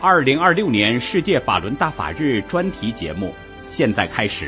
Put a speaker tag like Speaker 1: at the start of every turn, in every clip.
Speaker 1: 2026年世界法轮大法日专题节目现在开始。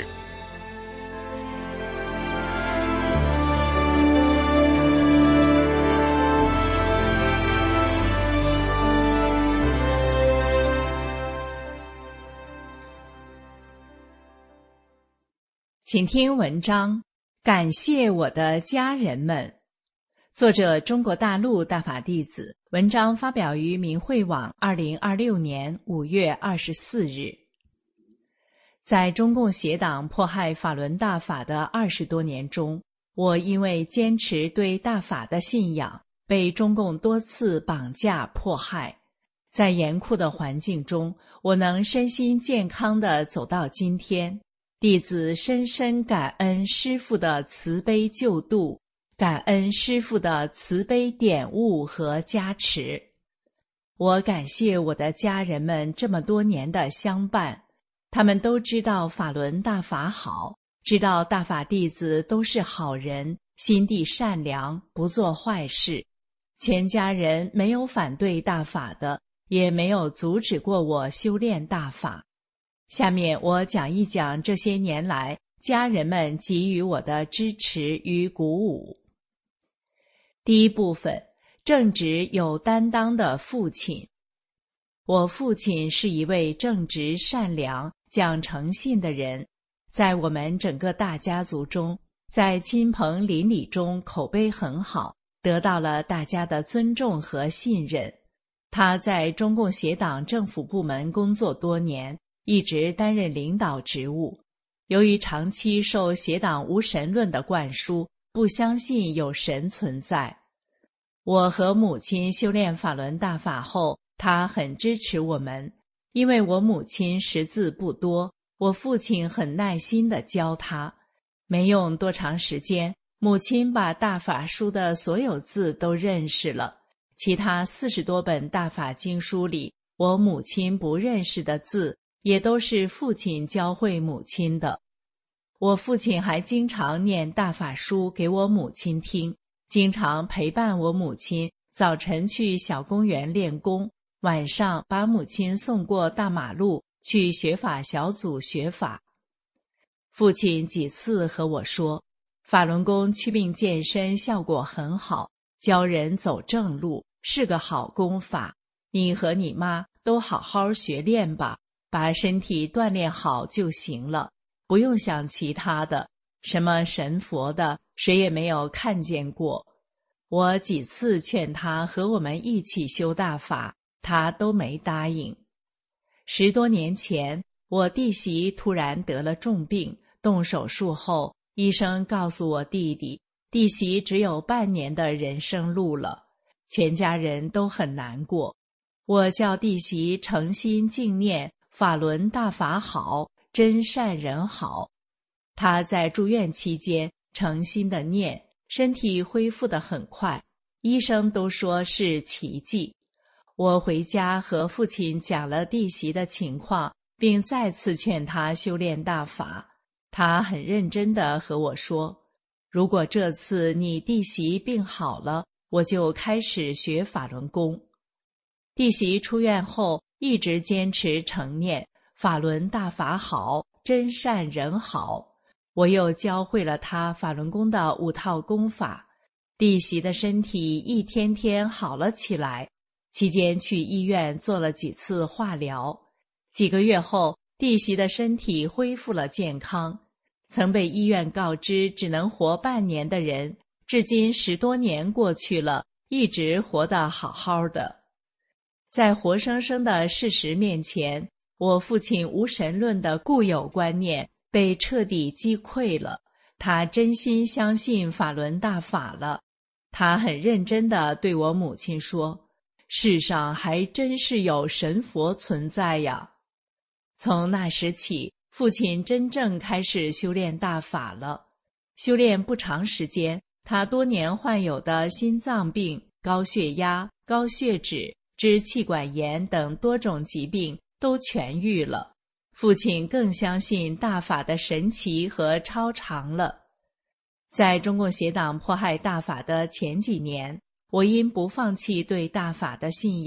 Speaker 2: 请听文章，感谢我的家人们。作者中国大陆大法弟子，文章发表于明慧网2026年5月24日。在中共邪党迫害法轮大法的20多年中，我因为坚持对大法的信仰，被中共多次绑架迫害。在严酷的环境中，我能身心健康地走到今天，弟子深深感恩师父的慈悲救度，感恩师父的慈悲点悟和加持。我感谢我的家人们这么多年的相伴，他们都知道法轮大法好，知道大法弟子都是好人，心地善良，不做坏事。全家人没有反对大法的，也没有阻止过我修炼大法。下面我讲一讲这些年来家人们给予我的支持与鼓舞。第一部分，正直有担当的父亲。我父亲是一位正直善良、讲诚信的人，在我们整个大家族中，在亲朋邻里中口碑很好，得到了大家的尊重和信任。他在中共邪党政府部门工作多年，一直担任领导职务。由于长期受邪党无神论的灌输，不相信有神存在。我和母亲修炼法轮大法后，他很支持我们。因为我母亲识字不多，我父亲很耐心地教她。没用多长时间，母亲把大法书的所有字都认识了。其他40多本大法经书里，我母亲不认识的字，也都是父亲教会母亲的。我父亲还经常念大法书给我母亲听，经常陪伴我母亲早晨去小公园练功，晚上把母亲送过大马路去学法小组学法。父亲几次和我说，法轮功祛病健身效果很好，教人走正路，是个好功法，你和你妈都好好学练吧，把身体锻炼好就行了，不用想其他的，什么神佛的，谁也没有看见过。我几次劝他和我们一起修大法，他都没答应。10多年前，我弟媳突然得了重病，动手术后，医生告诉我弟媳只有半年的人生路了，全家人都很难过。我叫弟媳诚心敬念法轮大法好，真善人好。他在住院期间诚心的念，身体恢复得很快，医生都说是奇迹。我回家和父亲讲了弟媳的情况，并再次劝他修炼大法。他很认真地和我说，如果这次你弟媳病好了，我就开始学法轮功。弟媳出院后一直坚持诚念法轮大法好，真善人好。我又教会了他法轮功的5套功法，弟媳的身体一天天好了起来。期间去医院做了几次化疗，几个月后，弟媳的身体恢复了健康。曾被医院告知只能活半年的人，至今10多年过去了，一直活得好好的。在活生生的事实面前，我父亲无神论的固有观念被彻底击溃了，他真心相信法轮大法了。他很认真地对我母亲说，世上还真是有神佛存在呀。从那时起，父亲真正开始修炼大法了。修炼不长时间，他多年患有的心脏病、高血压、高血脂、支气管炎等多种疾病都痊愈了。父亲更相信大法的神奇和超常了。在中共邪党迫害大法的前几年，我因不放弃对大法的信仰，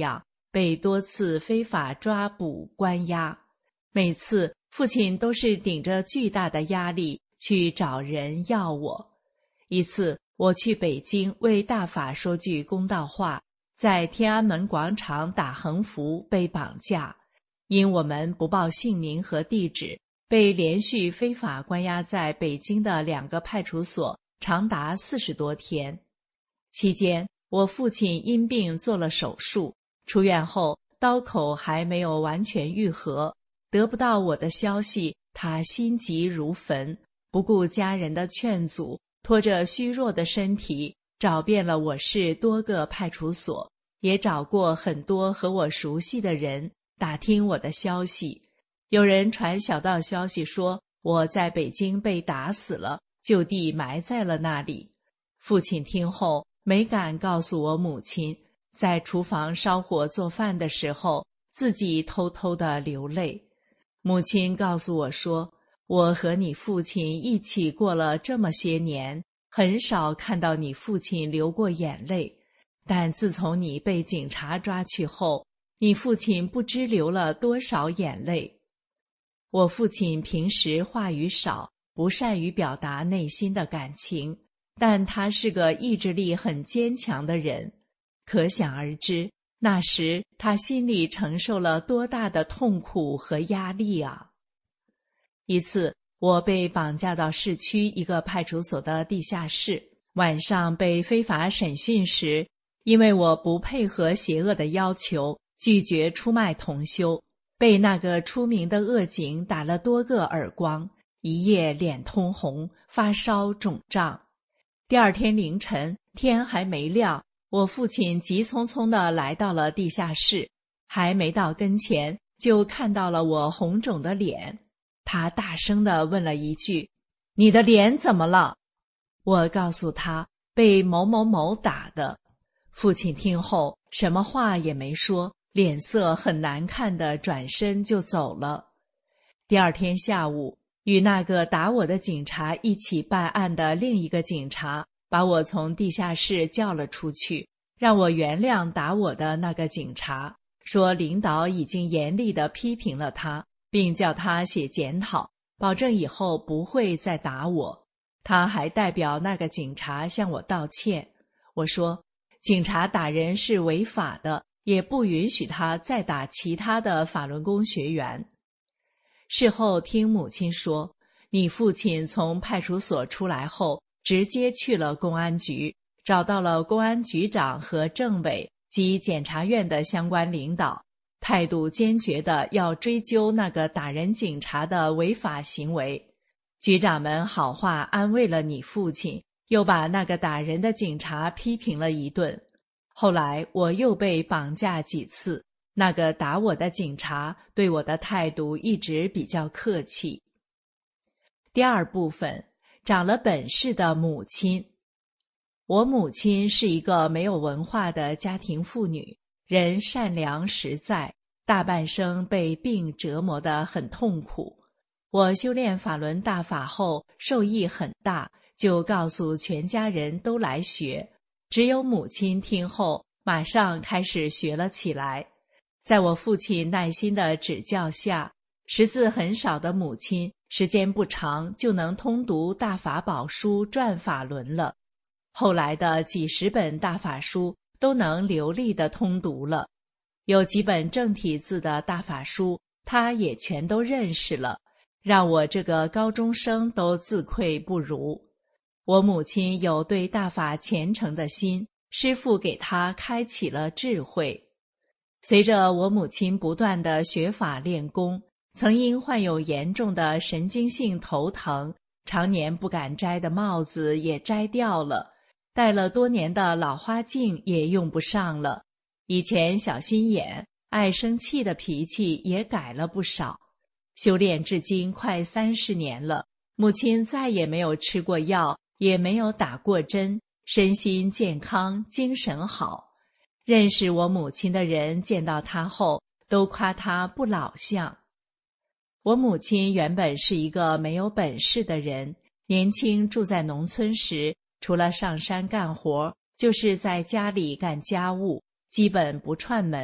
Speaker 2: 被多次非法抓捕关押，每次父亲都是顶着巨大的压力去找人要我。一次我去北京为大法说句公道话，在天安门广场打横幅被绑架，因我们不报姓名和地址，被连续非法关押在北京的2个派出所长达40多天。期间我父亲因病做了手术，出院后刀口还没有完全愈合，得不到我的消息，他心急如焚，不顾家人的劝阻，拖着虚弱的身体找遍了我市多个派出所，也找过很多和我熟悉的人打听我的消息。有人传小道消息说我在北京被打死了，就地埋在了那里。父亲听后没敢告诉我母亲，在厨房烧火做饭的时候自己偷偷地流泪。母亲告诉我说，我和你父亲一起过了这么些年，很少看到你父亲流过眼泪，但自从你被警察抓去后，你父亲不知流了多少眼泪。我父亲平时话语少，不善于表达内心的感情，但他是个意志力很坚强的人，可想而知，那时他心里承受了多大的痛苦和压力啊！一次，我被绑架到市区一个派出所的地下室，晚上被非法审讯时，因为我不配合邪恶的要求，拒绝出卖同修，被那个出名的恶警打了多个耳光，一夜脸通红，发烧肿胀。第二天凌晨，天还没亮，我父亲急匆匆地来到了地下室，还没到跟前，就看到了我红肿的脸。他大声地问了一句：“你的脸怎么了？”我告诉他，被某某某打的。父亲听后什么话也没说，脸色很难看地转身就走了。第二天下午，与那个打我的警察一起办案的另一个警察把我从地下室叫了出去，让我原谅打我的那个警察，说领导已经严厉地批评了他，并叫他写检讨，保证以后不会再打我。他还代表那个警察向我道歉。我说，警察打人是违法的，也不允许他再打其他的法轮功学员。事后听母亲说，你父亲从派出所出来后，直接去了公安局，找到了公安局长和政委及检察院的相关领导，态度坚决地要追究那个打人警察的违法行为。局长们好话安慰了你父亲，又把那个打人的警察批评了一顿。后来我又被绑架几次，那个打我的警察对我的态度一直比较客气。第二部分，长了本事的母亲。我母亲是一个没有文化的家庭妇女，人善良实在，大半生被病折磨得很痛苦。我修炼法轮大法后受益很大，就告诉全家人都来学，只有母亲听后马上开始学了起来。在我父亲耐心的指教下，识字很少的母亲时间不长就能通读大法宝书转法轮了，后来的几十本大法书都能流利地通读了，有几本正体字的大法书他也全都认识了，让我这个高中生都自愧不如。我母亲有对大法虔诚的心，师父给她开启了智慧。随着我母亲不断的学法练功，曾因患有严重的神经性头疼，常年不敢摘的帽子也摘掉了，戴了多年的老花镜也用不上了，以前小心眼、爱生气的脾气也改了不少。修炼至今快30年了，母亲再也没有吃过药，也没有打过针，身心健康，精神好。认识我母亲的人见到她后都夸她不老相。我母亲原本是一个没有本事的人，年轻住在农村时，除了上山干活，就是在家里干家务，基本不串门，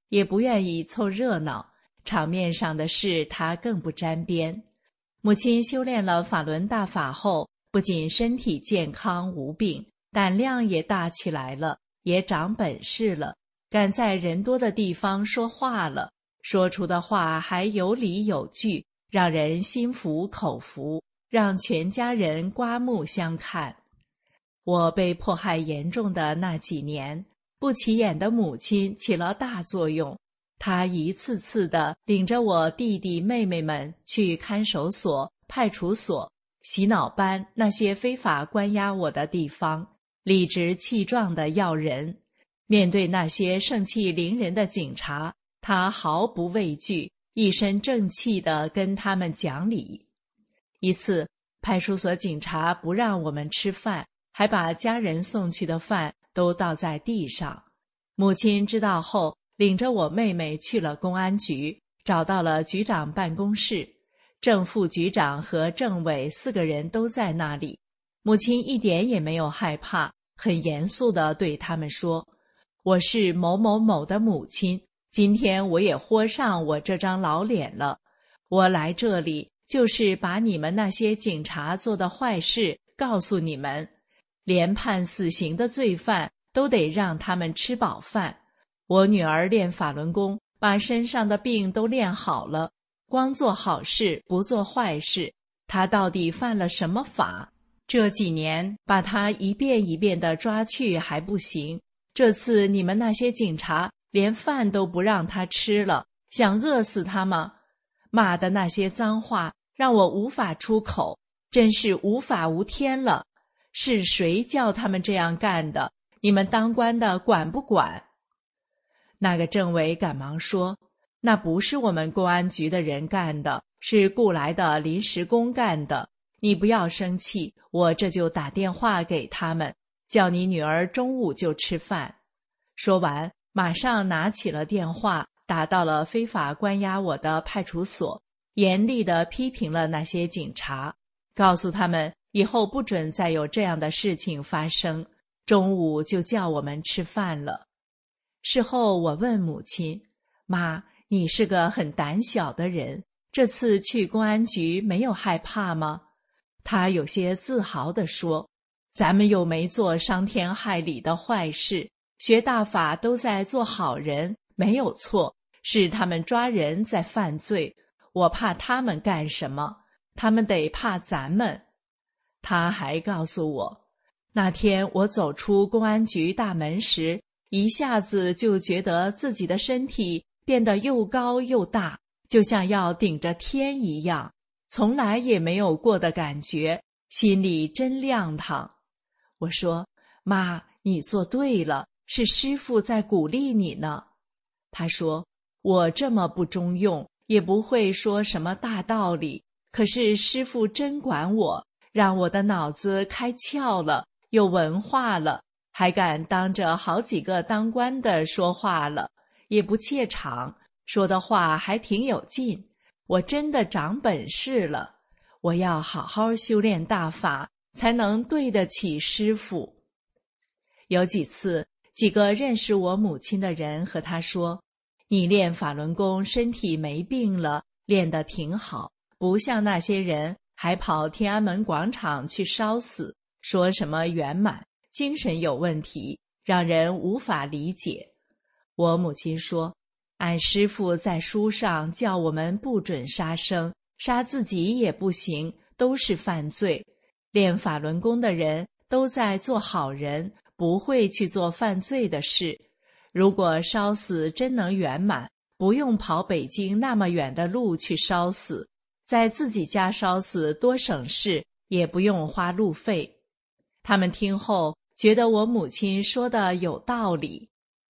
Speaker 2: 也不愿意凑热闹，场面上的事他更不沾边。母亲修炼了法轮大法后，不仅身体健康无病，胆量也大起来了，也长本事了，敢在人多的地方说话了，说出的话还有理有据，让人心服口服，让全家人刮目相看。我被迫害严重的那几年，不起眼的母亲起了大作用，她一次次地领着我弟弟妹妹们去看守所、派出所、洗脑班那些非法关押我的地方，理直气壮地要人。面对那些盛气凌人的警察，他毫不畏惧，一身正气地跟他们讲理。一次，派出所警察不让我们吃饭，还把家人送去的饭都倒在地上。母亲知道后，领着我妹妹去了公安局，找到了局长办公室，正副局长和政委4个人都在那里。母亲一点也没有害怕，很严肃地对他们说：“我是某某某的母亲，今天我也豁上我这张老脸了。我来这里就是把你们那些警察做的坏事告诉你们，连判死刑的罪犯都得让他们吃饱饭。我女儿练法轮功，把身上的病都练好了，光做好事不做坏事，她到底犯了什么法？这几年把她一遍一遍地抓去还不行，这次你们那些警察连饭都不让她吃了，想饿死她吗？骂的那些脏话让我无法出口，真是无法无天了。是谁叫他们这样干的？你们当官的管不管？”那个政委赶忙说：“那不是我们公安局的人干的，是雇来的临时工干的。你不要生气，我这就打电话给他们，叫你女儿中午就吃饭。”说完，马上拿起了电话，打到了非法关押我的派出所，严厉地批评了那些警察，告诉他们以后不准再有这样的事情发生，中午就叫我们吃饭了。事后我问母亲：“妈，你是个很胆小的人，这次去公安局没有害怕吗？”她有些自豪地说：“咱们又没做伤天害理的坏事，学大法都在做好人，没有错，是他们抓人在犯罪，我怕他们干什么？他们得怕咱们。”她还告诉我，那天我走出公安局大门时，一下子就觉得自己的身体变得又高又大，就像要顶着天一样，从来也没有过的感觉，心里真亮堂。我说：“妈，你做对了，是师父在鼓励你呢。”她说：“我这么不中用，也不会说什么大道理，可是师父真管我，让我的脑子开窍了，有文化了，还敢当着好几个当官的说话了，也不怯场，说的话还挺有劲，我真的长本事了。我要好好修炼大法，才能对得起师父。”有几次，几个认识我母亲的人和她说：“你练法轮功身体没病了，练得挺好，不像那些人还跑天安门广场去烧死，说什么圆满，精神有问题，让人无法理解。”我母亲说：“俺师父在书上叫我们不准杀生，杀自己也不行，都是犯罪。练法轮功的人都在做好人，不会去做犯罪的事。如果烧死真能圆满，不用跑北京那么远的路去烧死，在自己家烧死多省事，也不用花路费。”他们听后觉得我母亲说的有道理。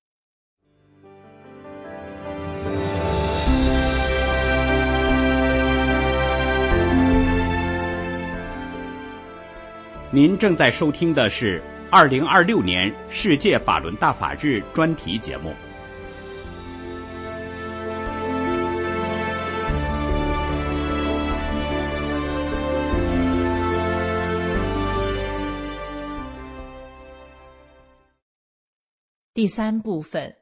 Speaker 1: 您正在收听的是2026年世界法轮大法日专题节目。
Speaker 2: 第3部分，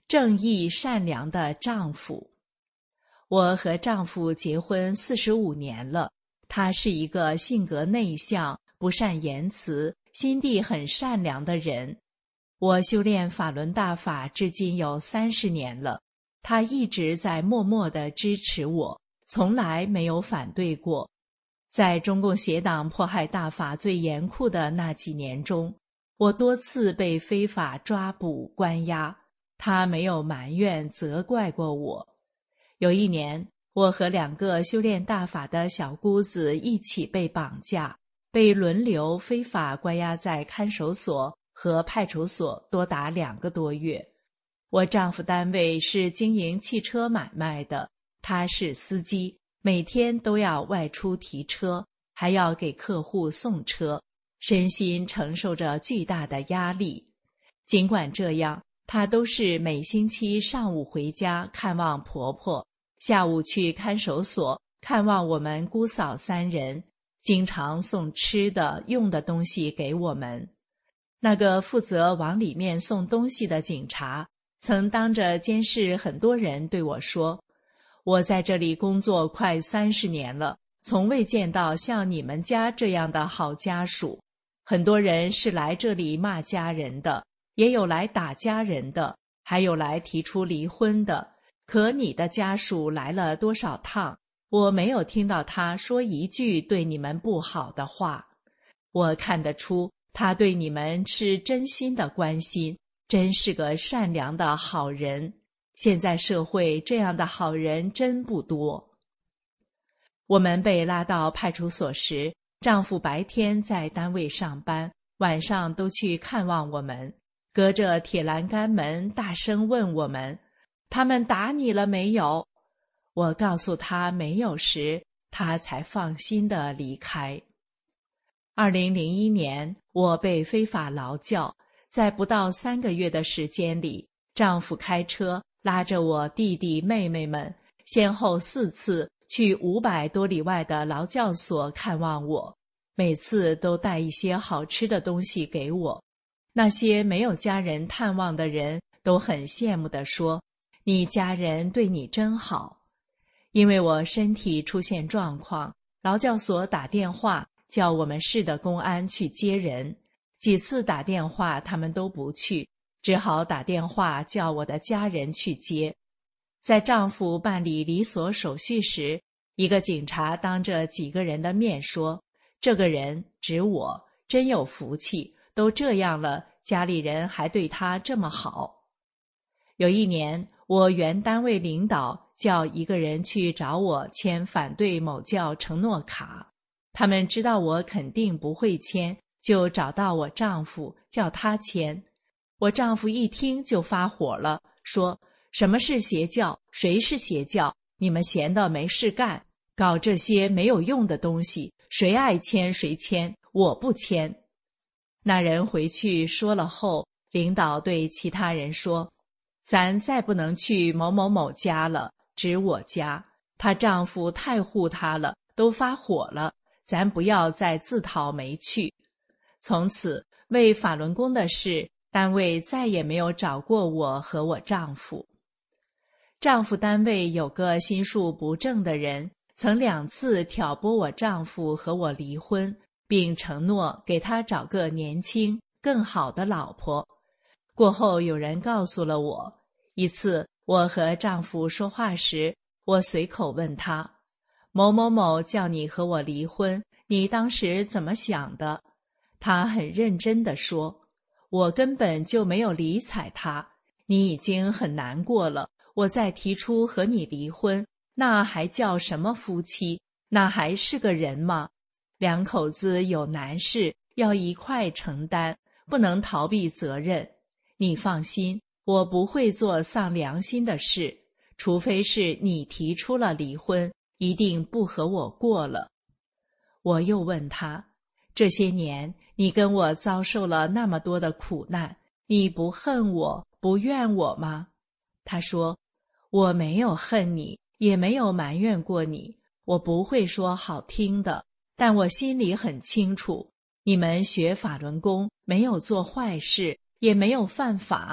Speaker 2: 正义善良的丈夫。我和丈夫结婚45年了，他是一个性格内向、不善言辞、心地很善良的人。我修炼法轮大法至今有30年了，他一直在默默地支持我，从来没有反对过。在中共邪党迫害大法最严酷的那几年中，我多次被非法抓捕关押，他没有埋怨责怪过我。有一年，我和2个修炼大法的小姑子一起被绑架，被轮流非法关押在看守所和派出所多达2个多月。我丈夫单位是经营汽车买卖的，他是司机，每天都要外出提车，还要给客户送车，身心承受着巨大的压力。尽管这样，她都是每星期上午回家看望婆婆，下午去看守所看望我们姑嫂3人，经常送吃的用的东西给我们。那个负责往里面送东西的警察曾当着监视很多人对我说，我在这里工作快30年了，从未见到像你们家这样的好家属。很多人是来这里骂家人的，也有来打家人的，还有来提出离婚的。可你的家属来了多少趟，我没有听到他说一句对你们不好的话。我看得出他对你们是真心的关心，真是个善良的好人。现在社会这样的好人真不多。我们被拉到派出所时，丈夫白天在单位上班，晚上都去看望我们，隔着铁栏杆门大声问我们，他们打你了没有？我告诉他没有时，他才放心地离开。2001年，我被非法劳教，在不到3个月的时间里，丈夫开车拉着我弟弟妹妹们，先后4次去500多里外的劳教所看望我，每次都带一些好吃的东西给我。那些没有家人探望的人都很羡慕地说，你家人对你真好。因为我身体出现状况，劳教所打电话叫我们市的公安去接人，几次打电话他们都不去，只好打电话叫我的家人去接。在丈夫办理离所手续时，一个警察当着几个人的面说，这个人指我真有福气，都这样了，家里人还对他这么好。有一年，我原单位领导叫一个人去找我签反对某教承诺卡，他们知道我肯定不会签，就找到我丈夫叫他签。我丈夫一听就发火了，说什么是邪教？谁是邪教？你们闲的没事干，搞这些没有用的东西，谁爱签谁签，我不签。那人回去说了后，领导对其他人说，咱再不能去某某某家了，指我家，她丈夫太护她了，都发火了，咱不要再自讨没趣。从此为法轮功的事，单位再也没有找过我和我丈夫。丈夫单位有个心术不正的人，曾2次挑拨我丈夫和我离婚，并承诺给他找个年轻更好的老婆。过后有人告诉了我，一次我和丈夫说话时，我随口问他，某某某叫你和我离婚，你当时怎么想的？他很认真地说，我根本就没有理睬他，你已经很难过了，我再提出和你离婚，那还叫什么夫妻？那还是个人吗？2口子有难事要一块承担，不能逃避责任。你放心，我不会做丧良心的事，除非是你提出了离婚，一定不和我过了。我又问他，这些年你跟我遭受了那么多的苦难，你不恨我，不怨我吗？他说，我没有恨你，也没有埋怨过你，我不会说好听的，但我心里很清楚，你们学法轮功没有做坏事，也没有犯法，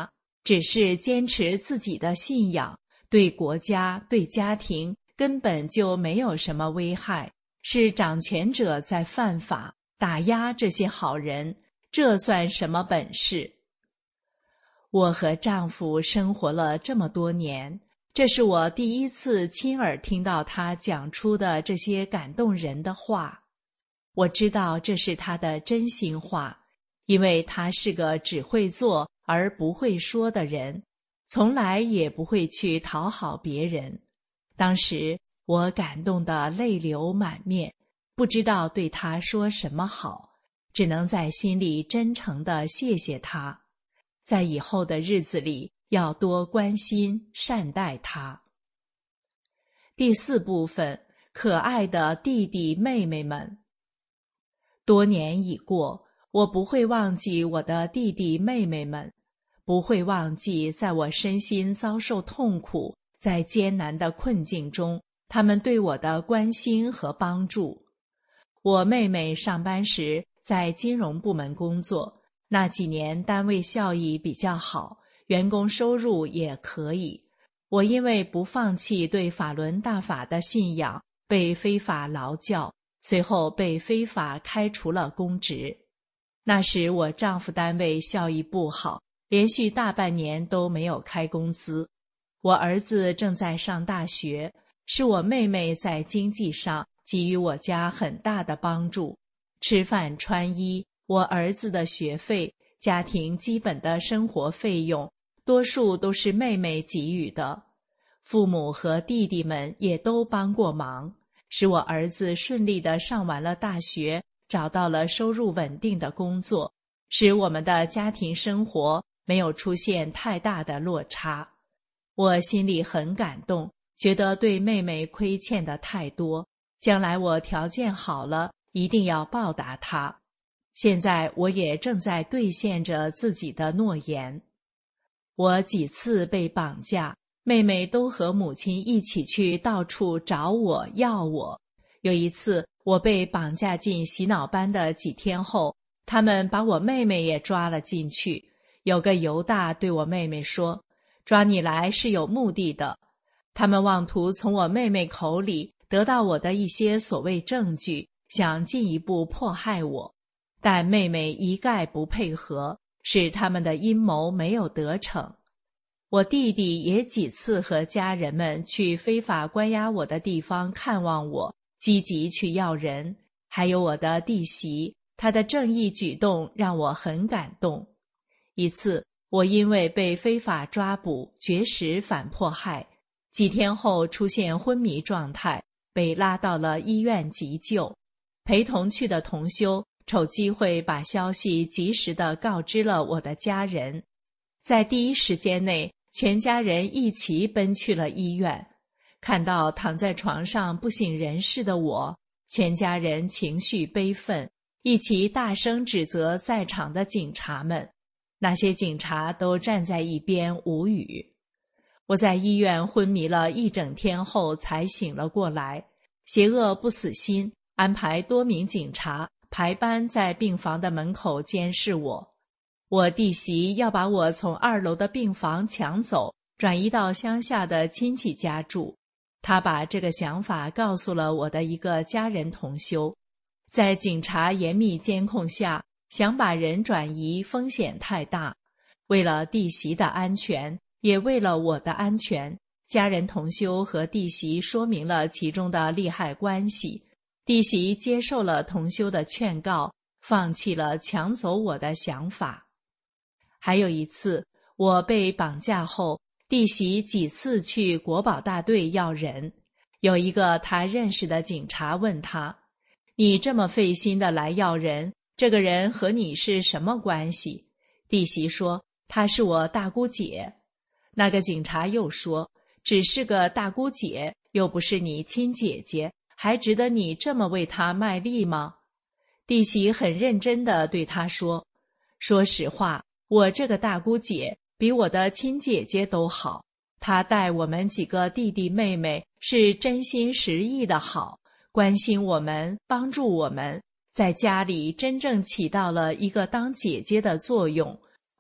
Speaker 2: 只是坚持自己的信仰，对国家、对家庭根本就没有什么危害，是掌权者在犯法，打压这些好人，这算什么本事？我和丈夫生活了这么多年，这是我第一次亲耳听到他讲出的这些感动人的话。我知道这是他的真心话，因为他是个只会做而不会说的人，从来也不会去讨好别人。当时我感动得泪流满面，不知道对他说什么好，只能在心里真诚地谢谢他。在以后的日子里，要多关心善待他。第4部分，可爱的弟弟妹妹们。多年已过，我不会忘记我的弟弟妹妹们，不会忘记在我身心遭受痛苦，在艰难的困境中，他们对我的关心和帮助。我妹妹上班时在金融部门工作，那几年单位效益比较好，员工收入也可以。我因为不放弃对法轮大法的信仰，被非法劳教，随后被非法开除了公职。那时我丈夫单位效益不好，连续大半年都没有开工资。我儿子正在上大学，是我妹妹在经济上给予我家很大的帮助，吃饭穿衣，我儿子的学费，家庭基本的生活费用，多数都是妹妹给予的。父母和弟弟们也都帮过忙，使我儿子顺利地上完了大学，找到了收入稳定的工作，使我们的家庭生活没有出现太大的落差。我心里很感动，觉得对妹妹亏欠的太多，将来我条件好了，一定要报答她。现在我也正在兑现着自己的诺言。我几次被绑架，妹妹都和母亲一起去到处找我要我。有一次我被绑架进洗脑班的几天后，他们把我妹妹也抓了进去。有个犹大对我妹妹说，抓你来是有目的的。他们妄图从我妹妹口里得到我的一些所谓证据，想进一步迫害我，但妹妹一概不配合，使他们的阴谋没有得逞。我弟弟也几次和家人们去非法关押我的地方看望我，积极去要人，还有我的弟媳，她的正义举动让我很感动。一次我因为被非法抓捕，绝食反迫害，几天后出现昏迷状态，被拉到了医院急救。陪同去的同修瞅机会把消息及时地告知了我的家人，在第一时间内，全家人一起奔去了医院。看到躺在床上不省人事的我，全家人情绪悲愤，一起大声指责在场的警察们。那些警察都站在一边无语。我在医院昏迷了一整天后才醒了过来，邪恶不死心，安排多名警察排班在病房的门口监视我。我弟媳要把我从2楼的病房抢走，转移到乡下的亲戚家住。她把这个想法告诉了我的一个家人同修。在警察严密监控下，想把人转移风险太大。为了弟媳的安全，也为了我的安全，家人同修和弟媳说明了其中的利害关系。弟媳接受了同修的劝告，放弃了抢走我的想法。还有一次，我被绑架后，弟媳几次去国保大队要人。有一个他认识的警察问他，你这么费心的来要人，这个人和你是什么关系？弟媳说，她是我大姑姐。那个警察又说，只是个大姑姐，又不是你亲姐姐，还值得你这么为她卖力吗？弟媳很认真地对他说，说实话，我这个大姑姐比我的亲姐姐都好，她待我们几个弟弟妹妹是真心实意的好，关心我们，帮助我们，在家里真正起到了一个当姐姐的作用。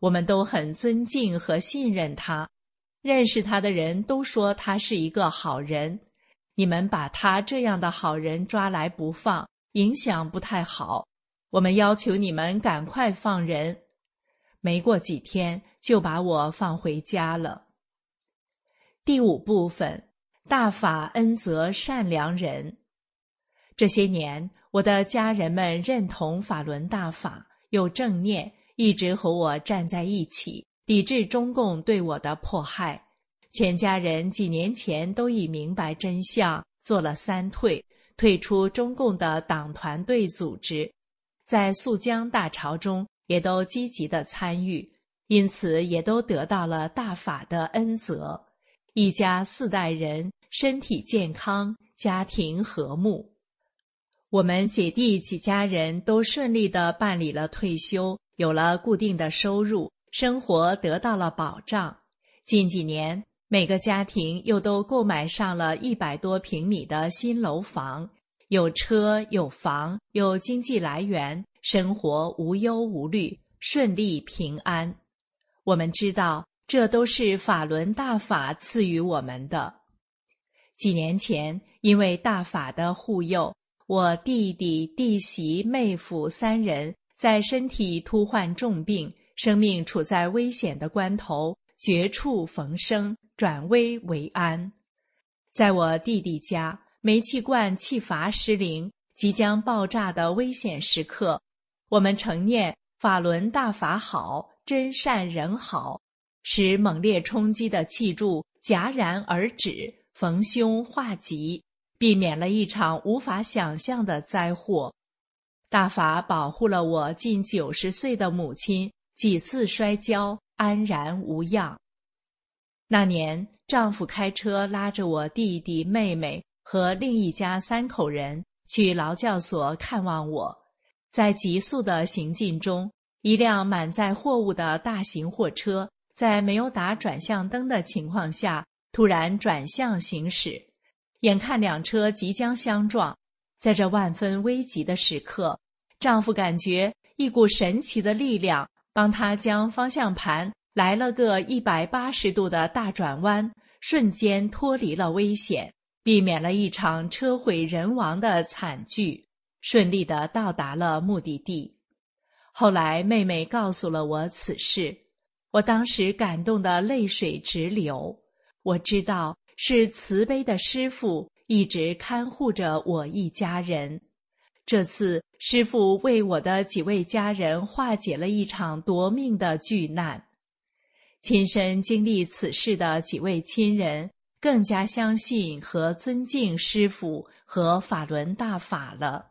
Speaker 2: 我们都很尊敬和信任他，认识他的人都说他是一个好人。你们把他这样的好人抓来不放，影响不太好。我们要求你们赶快放人。没过几天就把我放回家了。第5部分，大法恩泽善良人。这些年，我的家人们认同法轮大法，有正念，一直和我站在一起，抵制中共对我的迫害。全家人几年前都已明白真相，做了3退，退出中共的党团队组织，在肃江大潮中也都积极地参与，因此也都得到了大法的恩泽。一家4代人身体健康，家庭和睦。我们姐弟几家人都顺利地办理了退休，有了固定的收入，生活得到了保障。近几年，每个家庭又都购买上了100多平米的新楼房，有车有房有经济来源，生活无忧无虑，顺利平安。我们知道这都是法轮大法赐予我们的。几年前，因为大法的护佑，我弟弟、弟媳、妹夫3人在身体突患重病，生命处在危险的关头，绝处逢生，转危为安。在我弟弟家，煤气罐气阀失灵，即将爆炸的危险时刻，我们承念法轮大法好，真善人好，使猛烈冲击的气柱戛然而止，逢凶化吉，避免了一场无法想象的灾祸。大法保护了我近90岁的母亲几次摔跤，安然无恙。那年，丈夫开车拉着我弟弟妹妹和另一家3口人去劳教所看望我。在急速的行进中，一辆满载货物的大型货车在没有打转向灯的情况下突然转向行驶，眼看2车即将相撞。在这万分危急的时刻，丈夫感觉一股神奇的力量帮他将方向盘来了个180度的大转弯，瞬间脱离了危险，避免了一场车毁人亡的惨剧，顺利地到达了目的地。后来妹妹告诉了我此事，我当时感动得泪水直流。我知道是慈悲的师父一直看护着我一家人。这次师父为我的几位家人化解了一场夺命的巨难。亲身经历此事的几位亲人更加相信和尊敬师父和法轮大法了。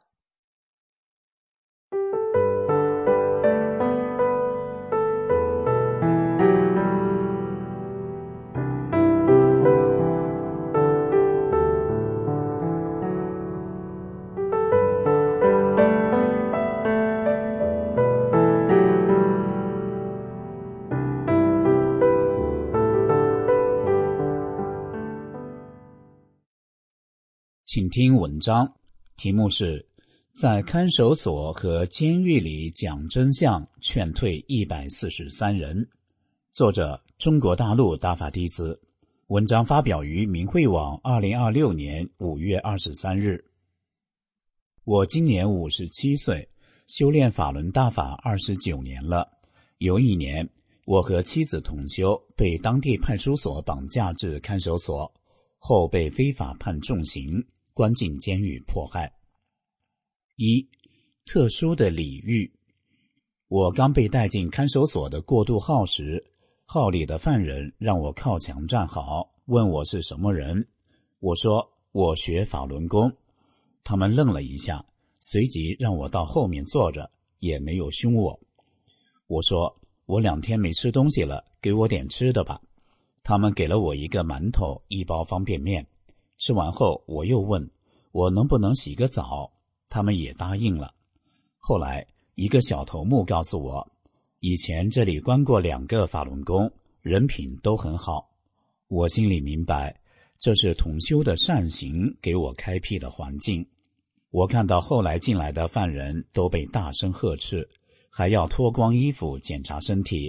Speaker 3: 请听文章，题目是在看守所和监狱里讲真相，劝退143人。作者中国大陆大法弟子。文章发表于明慧网2026年5月23日。我今年57岁，修炼法轮大法29年了。有一年，我和妻子同修被当地派出所绑架至看守所，后被非法判重刑，关进监狱迫害。1. 特殊的礼遇。我刚被带进看守所的过渡号时，号里的犯人让我靠墙站好，问我是什么人。我说我学法轮功。他们愣了一下，随即让我到后面坐着，也没有凶我。我说我2天没吃东西了，给我点吃的吧。他们给了我一个馒头，1包方便面。吃完后，我又问我能不能洗个澡，他们也答应了。后来一个小头目告诉我，以前这里关过2个法轮功，人品都很好。我心里明白，这是同修的善行给我开辟的环境。我看到后来进来的犯人都被大声呵斥，还要脱光衣服检查身体，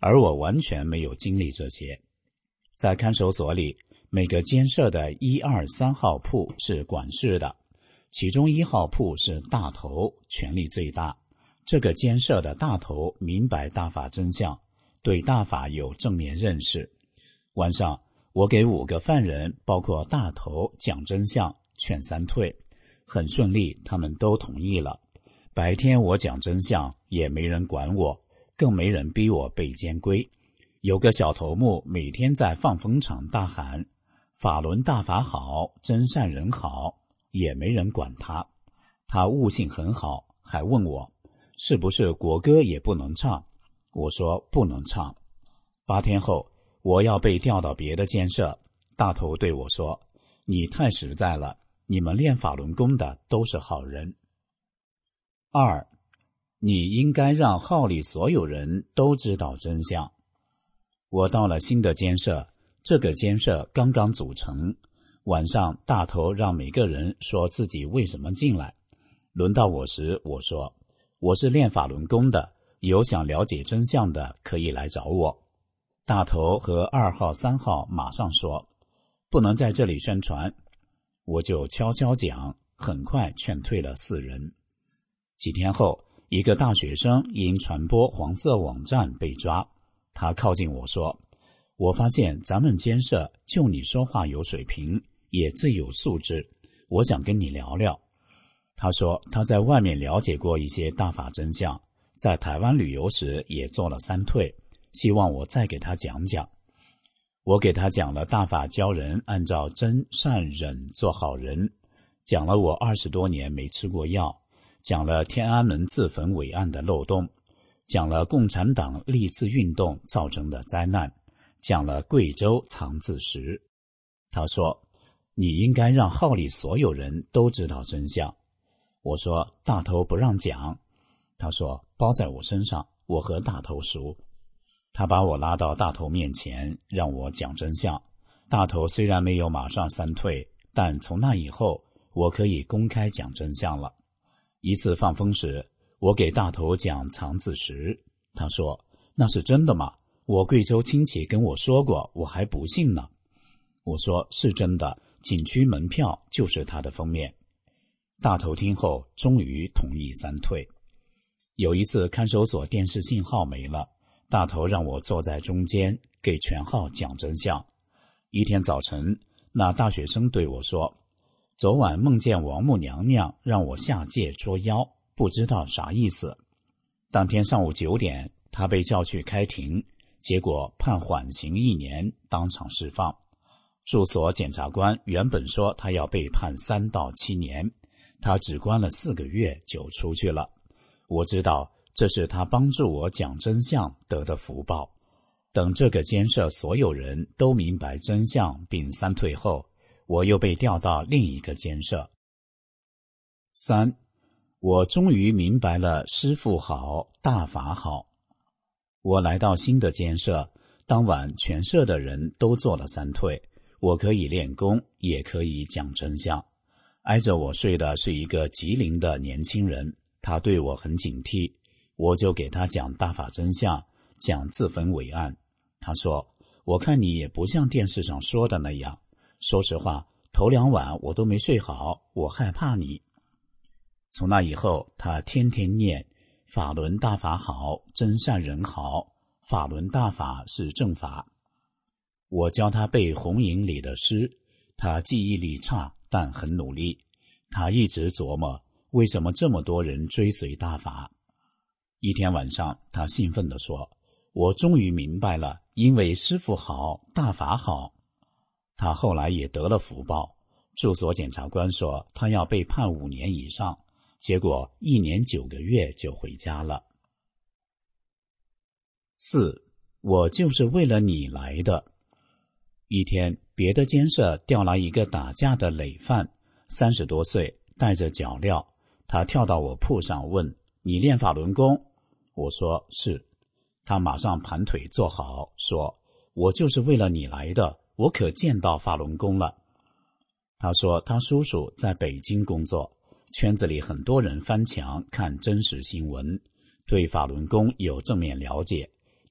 Speaker 3: 而我完全没有经历这些。在看守所里，每个监舍的1、2、3号铺是管事的，其中1号铺是大头，权力最大。这个监舍的大头明白大法真相，对大法有正面认识。晚上，我给5个犯人，包括大头讲真相，劝三退，很顺利，他们都同意了。白天我讲真相，也没人管我，更没人逼我背监规。有个小头目每天在放风场大喊法轮大法好，真善人好，也没人管他。他悟性很好，还问我是不是国歌也不能唱。我说不能唱。8天后，我要被调到别的监舍，大头对我说，你太实在了，你们练法轮功的都是好人。2，你应该让号里所有人都知道真相。我到了新的监舍，这个监舍刚刚组成。晚上，大头让每个人说自己为什么进来。轮到我时，我说，我是练法轮功的，有想了解真相的可以来找我。大头和2号、3号马上说，不能在这里宣传。我就悄悄讲，很快劝退了4人。几天后，一个大学生因传播黄色网站被抓。他靠近我说，我发现咱们监舍就你说话有水平，也最有素质，我想跟你聊聊。他说他在外面了解过一些大法真相，在台湾旅游时也做了3退，希望我再给他讲讲。我给他讲了大法教人按照真善忍做好人，讲了我20多年没吃过药，讲了天安门自焚伟案的漏洞，讲了共产党历次运动造成的灾难，讲了贵州藏字石。他说，你应该让号里所有人都知道真相。我说，大头不让讲。他说，包在我身上，我和大头熟。他把我拉到大头面前，让我讲真相。大头虽然没有马上3退，但从那以后，我可以公开讲真相了。一次放风时，我给大头讲藏字石，他说，那是真的吗？我贵州亲戚跟我说过，我还不信呢。我说，是真的，景区门票就是它的封面。大头听后终于同意3退。有一次看守所电视信号没了，大头让我坐在中间给全号讲真相。一天早晨，那大学生对我说，昨晚梦见王母娘娘让我下界捉妖，不知道啥意思。当天上午9点，他被叫去开庭，结果判缓刑1年，当场释放。住所检察官原本说他要被判3到7年，他只关了4个月就出去了。我知道这是他帮助我讲真相得的福报。等这个监舍所有人都明白真相并3退后，我又被调到另一个监舍。3，我终于明白了师父好，大法好。我来到新的监舍，当晚全社的人都做了3退，我可以练功，也可以讲真相。挨着我睡的是一个吉林的年轻人，他对我很警惕，我就给他讲大法真相，讲自焚伟案。他说，我看你也不像电视上说的那样，说实话，头2晚我都没睡好，我害怕你。从那以后，他天天念法轮大法好，真善人好，法轮大法是正法。我教他背红影里的诗，他记忆力差，但很努力。他一直琢磨为什么这么多人追随大法。一天晚上，他兴奋地说，我终于明白了，因为师父好，大法好。他后来也得了福报。住所检察官说他要被判5年以上，结果1年9个月就回家了。4，我就是为了你来的。一天，别的监舍调来一个打架的累犯，30多岁，带着脚镣。他跳到我铺上问，你练法轮功？我说是。他马上盘腿坐好，说，我就是为了你来的，我可见到法轮功了。他说他叔叔在北京工作，圈子里很多人翻墙看真实新闻，对法轮功有正面了解，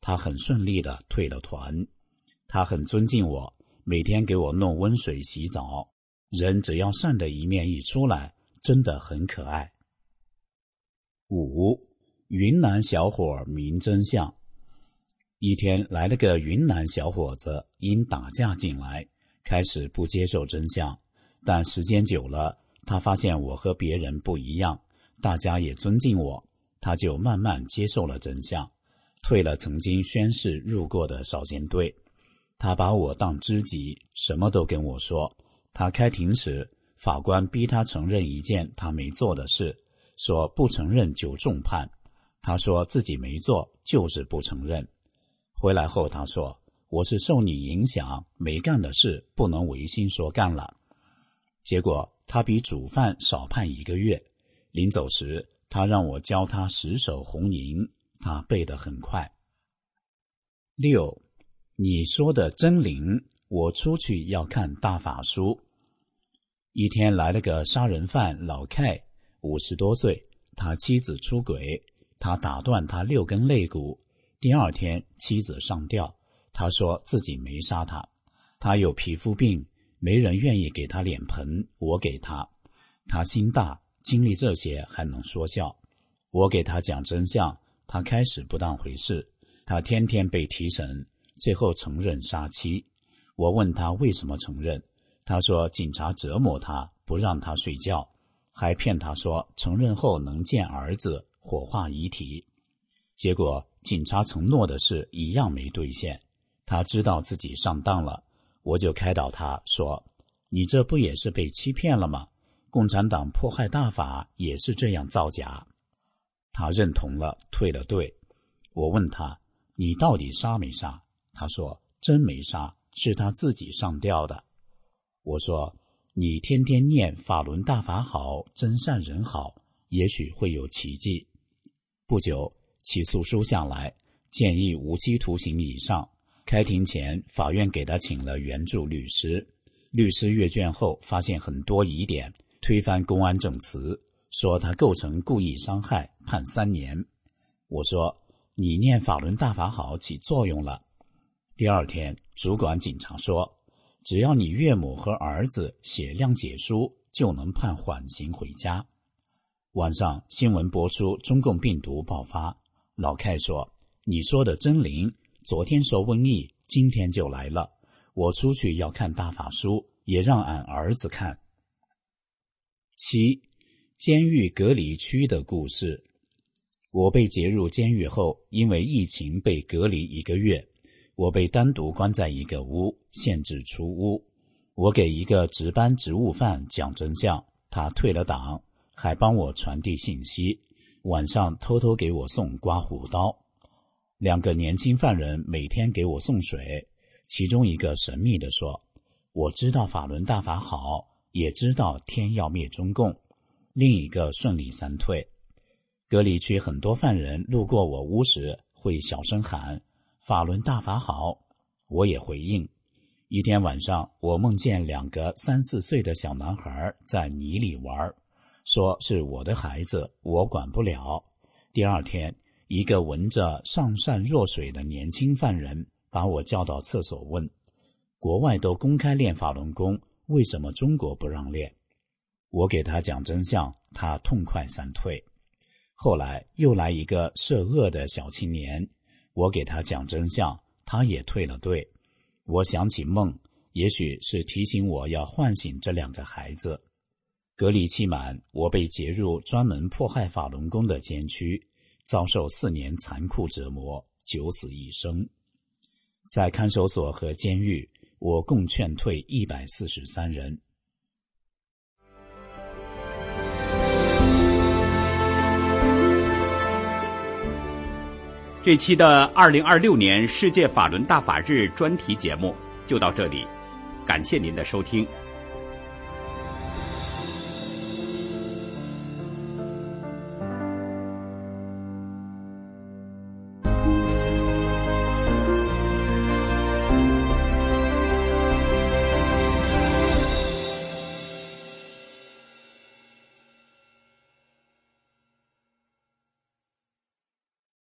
Speaker 3: 他很顺利地退了团。他很尊敬我，每天给我弄温水洗澡，人只要善的一面一出来，真的很可爱。5. 云南小伙明真相。一天来了个云南小伙子，因打架进来，开始不接受真相，但时间久了，他发现我和别人不一样，大家也尊敬我，他就慢慢接受了真相，退了曾经宣誓入过的少先队。他把我当知己，什么都跟我说。他开庭时，法官逼他承认一件他没做的事，说不承认就重判。他说自己没做，就是不承认。回来后他说，我是受你影响，没干的事不能违心说干了。结果他比主犯少判1个月。临走时，他让我教他10首红吟，他背得很快。6. 你说的真灵，我出去要看大法书。一天来了个杀人犯老凯，50多岁，他妻子出轨，他打断他6根肋骨。第二天妻子上吊，他说自己没杀他。他有皮肤病，没人愿意给他脸盆，我给他。他心大，经历这些还能说笑。我给他讲真相，他开始不当回事。他天天被提审，最后承认杀妻。我问他为什么承认，他说警察折磨他，不让他睡觉，还骗他说承认后能见儿子，火化遗体。结果警察承诺的事一样没兑现。他知道自己上当了，我就开导他说，你这不也是被欺骗了吗？共产党迫害大法也是这样造假。他认同了，退了队。我问他，你到底杀没杀？他说真没杀，是他自己上吊的。我说，你天天念法轮大法好，真善人好，也许会有奇迹。不久起诉书下来，建议无期徒刑以上。开庭前，法院给他请了援助律师。律师阅卷后发现很多疑点，推翻公安证词，说他构成故意伤害，判3年。我说，你念法轮大法好起作用了。第二天，主管警察说，只要你岳母和儿子写谅解书，就能判缓刑回家。晚上新闻播出中共病毒爆发，老凯说，你说的真灵，昨天说瘟疫，今天就来了。我出去要看大法书，也让俺儿子看。7. 监狱隔离区的故事。我被解入监狱后，因为疫情被隔离1个月。我被单独关在一个屋，限制出屋。我给一个值班职务犯讲真相，他退了党，还帮我传递信息，晚上偷偷给我送刮胡刀。2个年轻犯人每天给我送水，其中一个神秘地说，我知道法轮大法好，也知道天要灭中共。另一个顺利3退。隔离区很多犯人路过我屋时会小声喊，法轮大法好，我也回应。一天晚上，我梦见2个3、4岁的小男孩在泥里玩，说是我的孩子，我管不了。第二天，一个闻着上善若水的年轻犯人把我叫到厕所问，国外都公开练法轮功，为什么中国不让练？我给他讲真相，他痛快3退。后来又来一个涉恶的小青年，我给他讲真相，他也退了队。我想起梦，也许是提醒我要唤醒这2个孩子。隔离期满，我被解入专门迫害法轮功的监区，遭受4年残酷折磨，9死1生。在看守所和监狱，我共劝退143人。
Speaker 1: 这期的2026年世界法轮大法日专题节目就到这里，感谢您的收听。